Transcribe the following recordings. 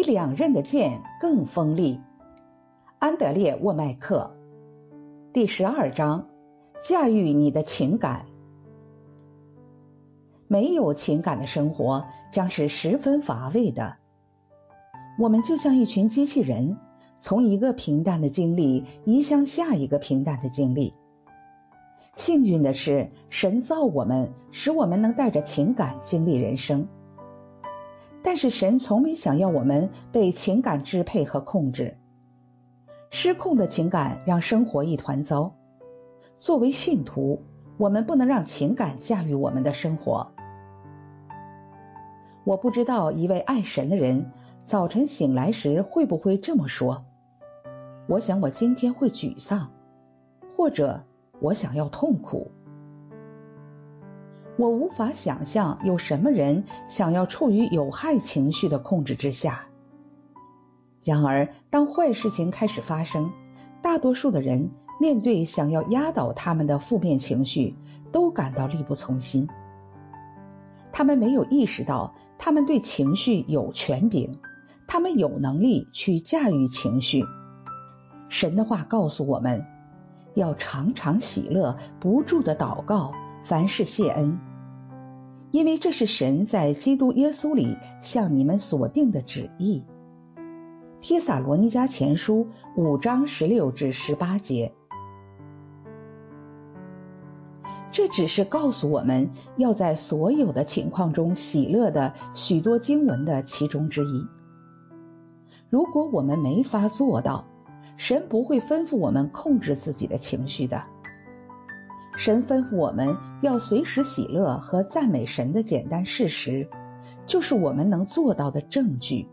两刃的剑更锋利。安德烈·沃麦克。第12章，驾驭你的情感。没有情感的生活将是十分乏味的。我们就像一群机器人，从一个平淡的经历移向下一个平淡的经历。幸运的是，神造我们，使我们能带着情感经历人生。但是神从没想要我们被情感支配和控制。失控的情感让生活一团糟。作为信徒，我们不能让情感驾驭我们的生活。我不知道一位爱神的人早晨醒来时会不会这么说：我想我今天会沮丧，或者我想要痛苦。我无法想象有什么人想要处于有害情绪的控制之下。然而，当坏事情开始发生，大多数的人面对想要压倒他们的负面情绪，都感到力不从心。他们没有意识到，他们对情绪有权柄，他们有能力去驾驭情绪。神的话告诉我们，要常常喜乐，不住地祷告，凡事谢恩，因为这是神在基督耶稣里向你们所定的旨意。帖撒罗尼迦前书5章16至18节。这只是告诉我们要在所有的情况中喜乐的许多经文的其中之一。如果我们没法做到，神不会吩咐我们控制自己的情绪的。神吩咐我们要随时喜乐和赞美神的简单事实，就是我们能做到的证据。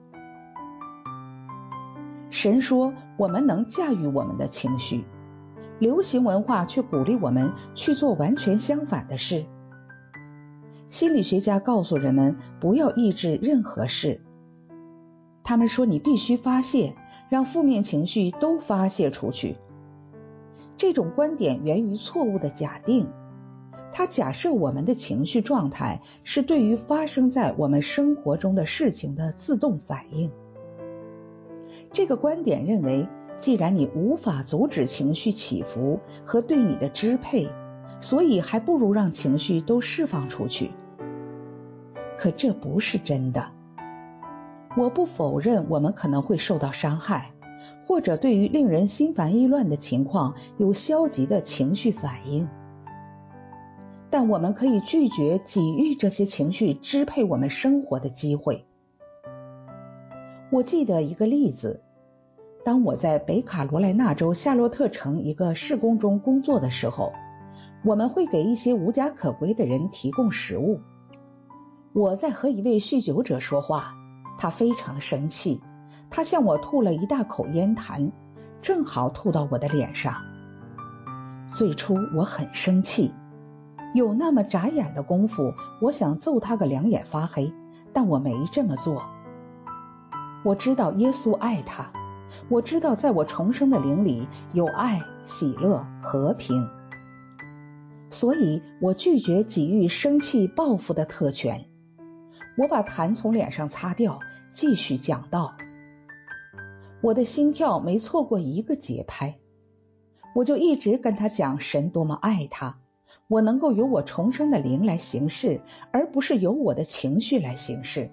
神说我们能驾驭我们的情绪，流行文化却鼓励我们去做完全相反的事。心理学家告诉人们不要抑制任何事。他们说你必须发泄，让负面情绪都发泄出去。这种观点源于错误的假定，它假设我们的情绪状态是对于发生在我们生活中的事情的自动反应。这个观点认为，既然你无法阻止情绪起伏和对你的支配，所以还不如让情绪都释放出去。可这不是真的。我不否认我们可能会受到伤害，或者对于令人心烦意乱的情况有消极的情绪反应。但我们可以拒绝给予这些情绪支配我们生活的机会。我记得一个例子，当我在北卡罗来纳州夏洛特城一个事工中工作的时候，我们会给一些无家可归的人提供食物。我在和一位酗酒者说话，他非常生气，他向我吐了一大口烟痰，正好吐到我的脸上。最初我很生气，有那么眨眼的功夫，我想揍他个两眼发黑，但我没这么做。我知道耶稣爱他，我知道在我重生的灵里有爱、喜乐、和平，所以我拒绝给予生气报复的特权。我把痰从脸上擦掉，继续讲道。我的心跳没错过一个节拍，我就一直跟他讲神多么爱他，我能够由我重生的灵来行事，而不是由我的情绪来行事。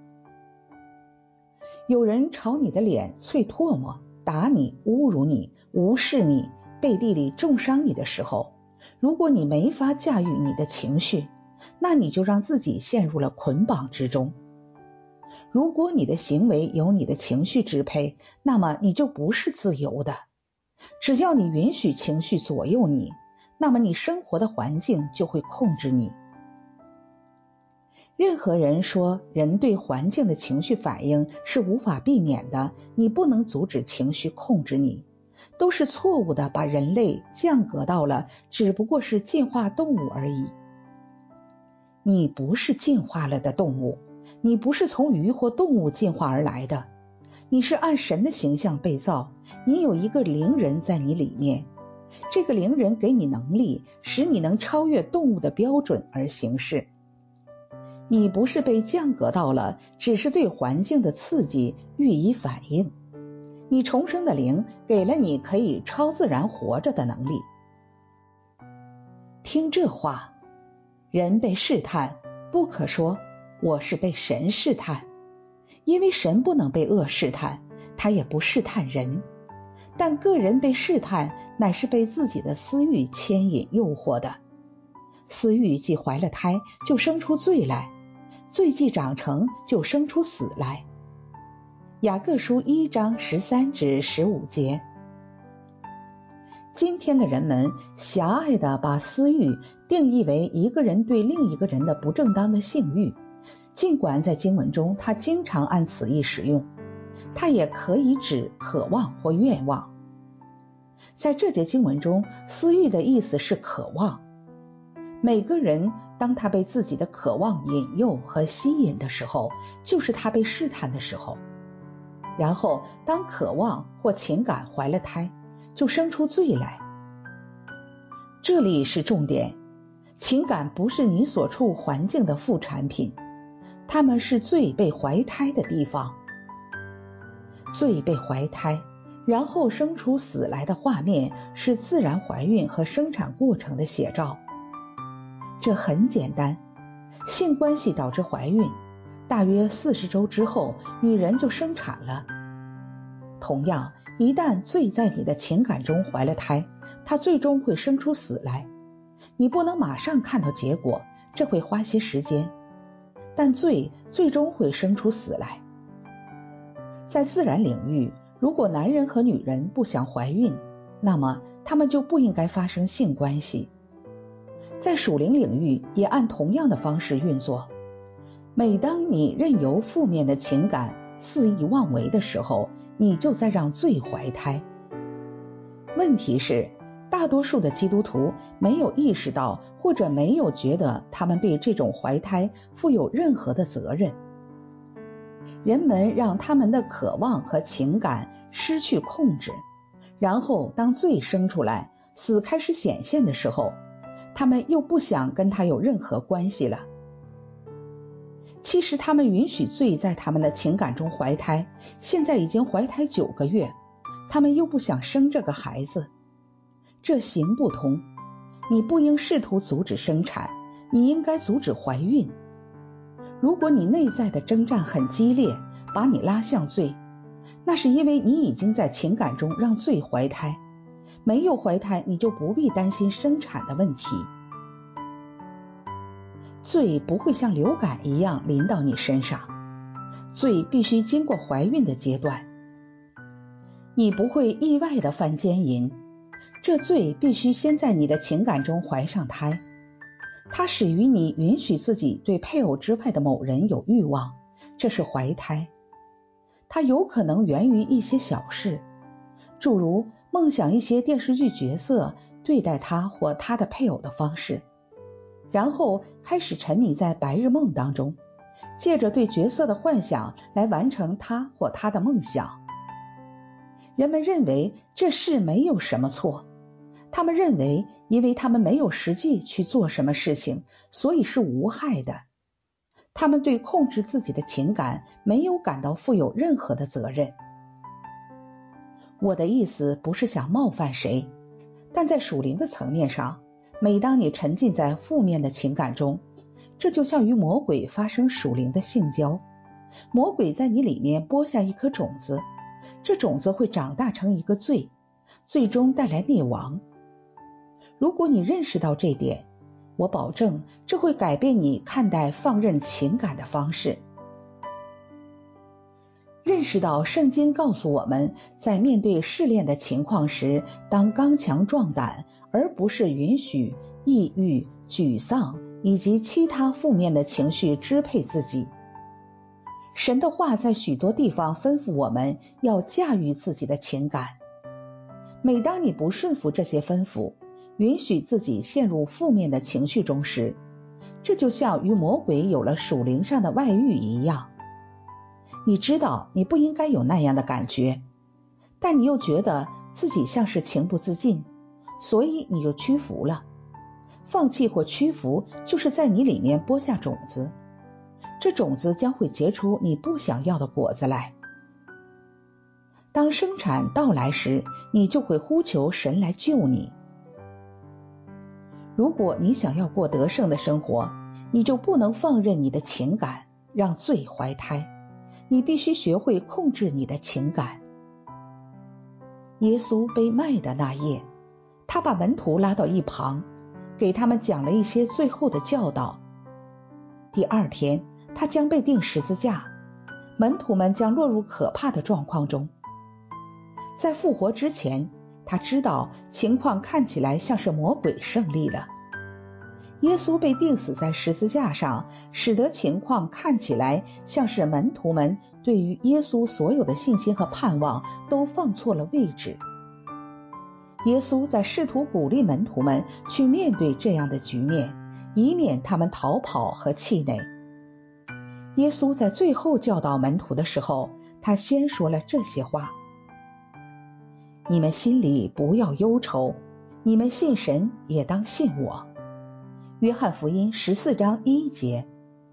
有人朝你的脸啐唾沫，打你，侮辱你，无视你，背地里重伤你的时候，如果你没法驾驭你的情绪，那你就让自己陷入了捆绑之中。如果你的行为由你的情绪支配，那么你就不是自由的。只要你允许情绪左右你，那么你生活的环境就会控制你。任何人说人对环境的情绪反应是无法避免的，你不能阻止情绪控制你，都是错误的，把人类降格到了只不过是进化动物而已。你不是进化了的动物，你不是从鱼或动物进化而来的，你是按神的形象被造，你有一个灵人在你里面，这个灵人给你能力，使你能超越动物的标准而行事。 你不是被降格到了只是对环境的刺激予以反应，你重生的灵给了你可以超自然活着的能力。听这话，人被试探，不可说我是被神试探，因为神不能被恶试探，他也不试探人。但个人被试探，乃是被自己的私欲牵引诱惑的。私欲既怀了胎，就生出罪来；罪既长成，就生出死来。雅各书1章13至15节。今天的人们狭隘地把私欲定义为一个人对另一个人的不正当的性欲，尽管在经文中他经常按此意使用，它也可以指渴望或愿望。在这节经文中，私欲的意思是渴望。每个人当他被自己的渴望引诱和吸引的时候，就是他被试探的时候。然后当渴望或情感怀了胎，就生出罪来。这里是重点，情感不是你所处环境的副产品，它们是罪被怀胎的地方。罪被怀胎，然后生出死来的画面，是自然怀孕和生产过程的写照。这很简单，性关系导致怀孕，大约40周之后，女人就生产了。同样，一旦罪在你的情感中怀了胎，它最终会生出死来。你不能马上看到结果，这会花些时间，但罪最终会生出死来。在自然领域，如果男人和女人不想怀孕，那么他们就不应该发生性关系。在属灵领域也按同样的方式运作。每当你任由负面的情感肆意妄为的时候，你就在让罪怀胎。问题是，大多数的基督徒没有意识到，或者没有觉得他们对这种怀胎负有任何的责任。人们让他们的渴望和情感失去控制，然后当罪生出来，死开始显现的时候，他们又不想跟他有任何关系了。其实他们允许罪在他们的情感中怀胎，现在已经怀胎9个月，他们又不想生这个孩子，这行不通。你不应试图阻止生产，你应该阻止怀孕。如果你内在的征战很激烈，把你拉向罪，那是因为你已经在情感中让罪怀胎。没有怀胎，你就不必担心生产的问题。罪不会像流感一样临到你身上，罪必须经过怀孕的阶段。你不会意外地犯奸淫，这罪必须先在你的情感中怀上胎。它始于你允许自己对配偶之外的某人有欲望，这是怀胎。它有可能源于一些小事，诸如梦想一些电视剧角色对待他或他的配偶的方式，然后开始沉迷在白日梦当中，借着对角色的幻想来完成他或他的梦想。人们认为这事没有什么错，他们认为因为他们没有实际去做什么事情，所以是无害的。他们对控制自己的情感没有感到负有任何的责任。我的意思不是想冒犯谁，但在属灵的层面上，每当你沉浸在负面的情感中，这就像与魔鬼发生属灵的性交。魔鬼在你里面播下一颗种子，这种子会长大成一个罪，最终带来灭亡。如果你认识到这点，我保证这会改变你看待放任情感的方式。认识到圣经告诉我们，在面对试炼的情况时，当刚强壮胆，而不是允许抑郁、沮丧以及其他负面的情绪支配自己。神的话在许多地方吩咐我们要驾驭自己的情感。每当你不顺服这些吩咐，允许自己陷入负面的情绪中时，这就像与魔鬼有了属灵上的外遇一样。你知道你不应该有那样的感觉，但你又觉得自己像是情不自禁，所以你就屈服了。放弃或屈服就是在你里面播下种子。 这种子将会结出你不想要的果子来。当生产到来时，你就会呼求神来救你。如果你想要过得胜的生活，你就不能放任你的情感，让罪怀胎。你必须学会控制你的情感。耶稣被卖的那夜，他把门徒拉到一旁，给他们讲了一些最后的教导。第二天，他将被钉十字架，门徒们将落入可怕的状况中。在复活之前，他知道情况看起来像是魔鬼胜利了。耶稣被钉死在十字架上，使得情况看起来像是门徒们对于耶稣所有的信心和盼望都放错了位置。耶稣在试图鼓励门徒们去面对这样的局面，以免他们逃跑和气馁。耶稣在最后教导门徒的时候，他先说了这些话：你们心里不要忧愁，你们信神也当信我。约翰福音14章1节。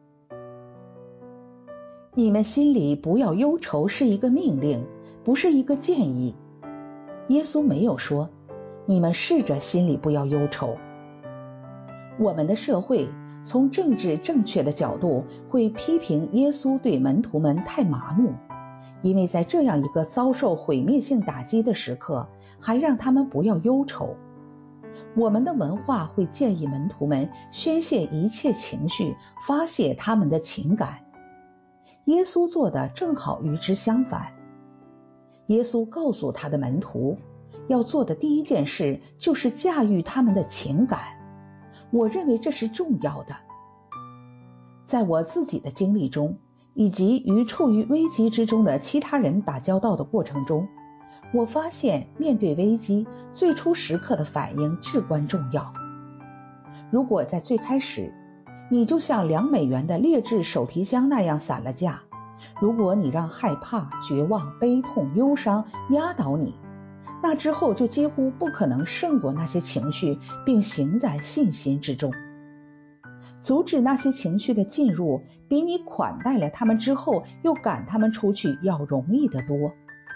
你们心里不要忧愁是一个命令，不是一个建议。耶稣没有说你们试着心里不要忧愁。我们的社会从政治正确的角度会批评耶稣对门徒们太麻木，因为在这样一个遭受毁灭性打击的时刻，还让他们不要忧愁。我们的文化会建议门徒们宣泄一切情绪，发泄他们的情感。耶稣做的正好与之相反。耶稣告诉他的门徒，要做的第一件事就是驾驭他们的情感。我认为这是重要的。在我自己的经历中，以及与处于危机之中的其他人打交道的过程中，我发现面对危机，最初时刻的反应至关重要。如果在最开始，你就像$2的劣质手提箱那样散了架，如果你让害怕、绝望、悲痛、忧伤压倒你，那之后就几乎不可能胜过那些情绪，并行在信心之中。阻止那些情绪的进入，比你款待了他们之后又赶他们出去要容易得多。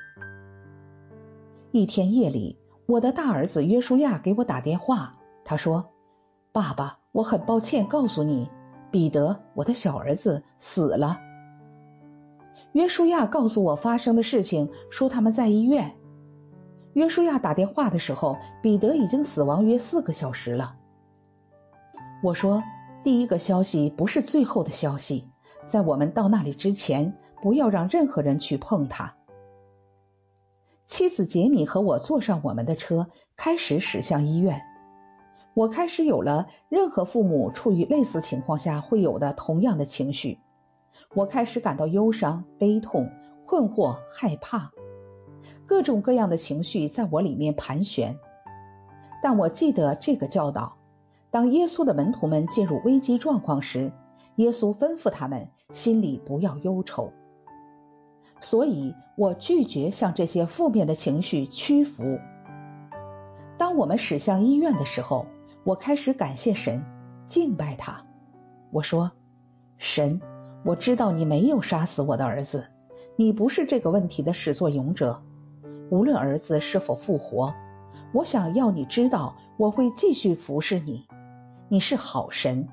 一天夜里，我的大儿子约书亚给我打电话，他说：爸爸，我很抱歉告诉你，彼得，我的小儿子死了。约书亚告诉我发生的事情，说他们在医院。约书亚打电话的时候，彼得已经死亡约4个小时了。我说，第一个消息不是最后的消息，在我们到那里之前，不要让任何人去碰他。妻子杰米和我坐上我们的车，开始驶向医院。我开始有了任何父母处于类似情况下会有的同样的情绪。我开始感到忧伤、悲痛、困惑、害怕，各种各样的情绪在我里面盘旋。但我记得这个教导，当耶稣的门徒们进入危机状况时，耶稣吩咐他们心里不要忧愁。所以我拒绝向这些负面的情绪屈服。当我们驶向医院的时候，我开始感谢神，敬拜他。我说，神，我知道你没有杀死我的儿子，你不是这个问题的始作俑者。无论儿子是否复活，我想要你知道，我会继续服侍你。你是好神。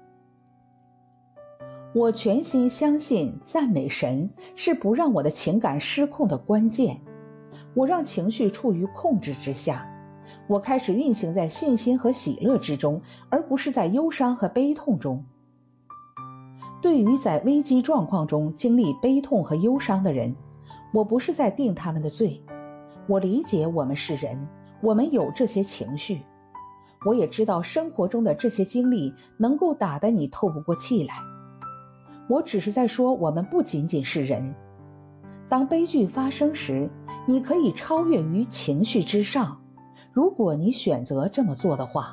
我全心相信赞美神是不让我的情感失控的关键。我让情绪处于控制之下，我开始运行在信心和喜乐之中，而不是在忧伤和悲痛中。对于在危机状况中经历悲痛和忧伤的人，我不是在定他们的罪。我理解我们是人，我们有这些情绪。我也知道生活中的这些经历能够打得你透不过气来。我只是在说，我们不仅仅是人。当悲剧发生时，你可以超越于情绪之上，如果你选择这么做的话。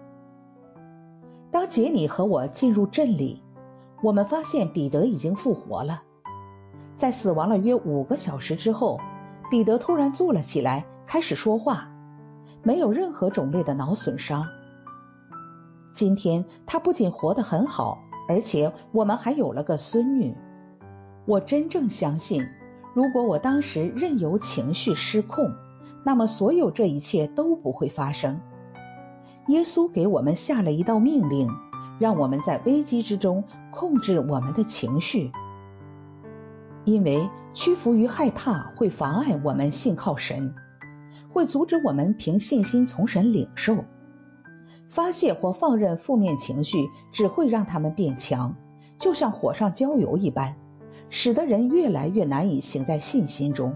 当杰米和我进入镇里，我们发现彼得已经复活了。在死亡了约5个小时之后，彼得突然坐了起来，开始说话，没有任何种类的脑损伤。今天他不仅活得很好， 而且我们还有了个孙女。我真正相信，如果我当时任由情绪失控，那么所有这一切都不会发生。耶稣给我们下了一道命令，让我们在危机之中控制我们的情绪。因为屈服于害怕会妨碍我们信靠神，会阻止我们凭信心从神领受。发泄或放任负面情绪只会让他们变强，就像火上浇油一般，使得人越来越难以行在信心中。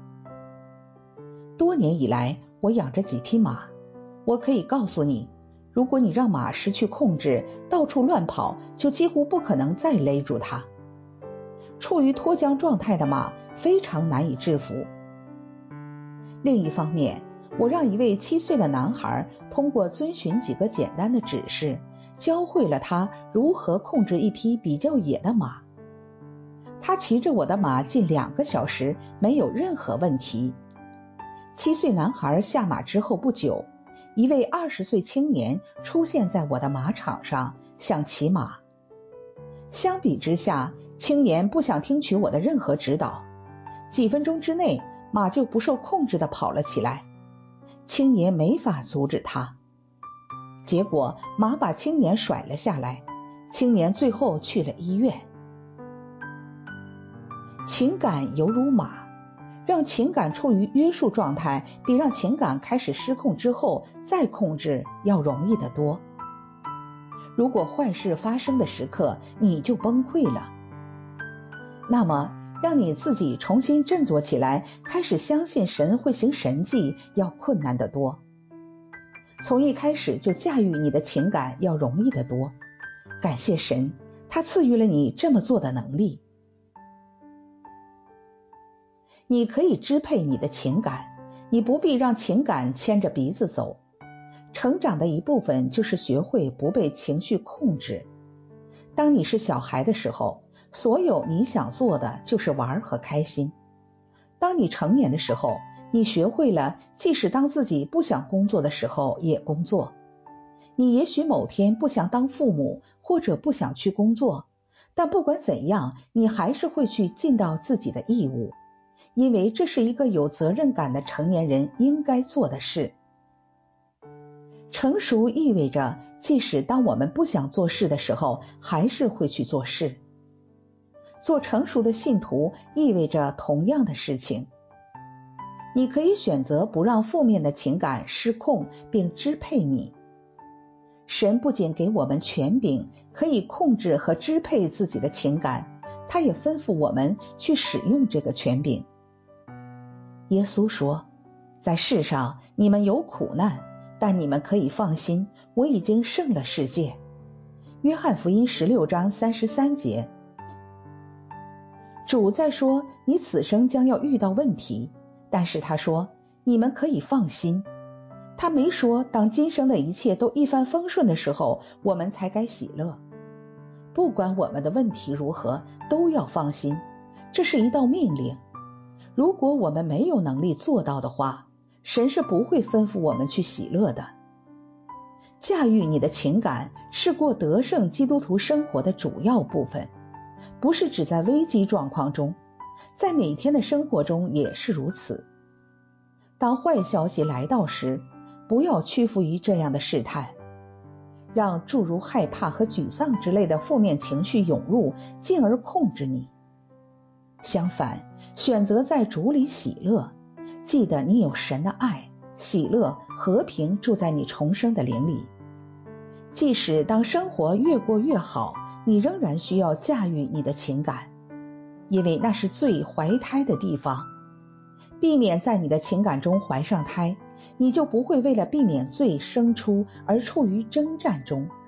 多年以来，我养着几匹马，我可以告诉你，如果你让马失去控制，到处乱跑，就几乎不可能再勒住它。处于脱缰状态的马非常难以制服。另一方面，我让一位7岁的男孩通过遵循几个简单的指示，教会了他如何控制一匹比较野的马。他骑着我的马近2个小时，没有任何问题。7岁男孩下马之后不久，一位20岁青年出现在我的马场上，想骑马。相比之下，青年不想听取我的任何指导。几分钟之内，马就不受控制地跑了起来。青年没法阻止他，结果马把青年甩了下来，青年最后去了医院。情感犹如马，让情感处于约束状态，比让情感开始失控之后再控制要容易得多。如果坏事发生的时刻你就崩溃了，那么让你自己重新振作起来，开始相信神会行神迹要困难得多。从一开始就驾驭你的情感要容易得多。感谢神，他赐予了你这么做的能力。你可以支配你的情感，你不必让情感牵着鼻子走。成长的一部分就是学会不被情绪控制。当你是小孩的时候，所有你想做的就是玩和开心。当你成年的时候，你学会了即使当自己不想工作的时候也工作。你也许某天不想当父母，或者不想去工作，但不管怎样，你还是会去尽到自己的义务，因为这是一个有责任感的成年人应该做的事。成熟意味着，即使当我们不想做事的时候，还是会去做事。做成熟的信徒意味着同样的事情。你可以选择不让负面的情感失控并支配你。神不仅给我们权柄，可以控制和支配自己的情感，他也吩咐我们去使用这个权柄。耶稣说，在世上你们有苦难，但你们可以放心，我已经胜了世界。约翰福音16章33节。主在说你此生将要遇到问题，但是他说你们可以放心。他没说当今生的一切都一帆风顺的时候，我们才该喜乐。不管我们的问题如何，都要放心，这是一道命令。如果我们没有能力做到的话，神是不会吩咐我们去喜乐的。驾驭你的情感是过得胜基督徒生活的主要部分，不是只在危机状况中，在每天的生活中也是如此。当坏消息来到时，不要屈服于这样的试探，让诸如害怕和沮丧之类的负面情绪涌入，进而控制你。相反，选择在主里喜乐，记得你有神的爱、喜乐、和平住在你重生的灵里。即使当生活越过越好，你仍然需要驾驭你的情感，因为那是罪怀胎的地方。避免在你的情感中怀上胎，你就不会为了避免罪生出而处于征战中。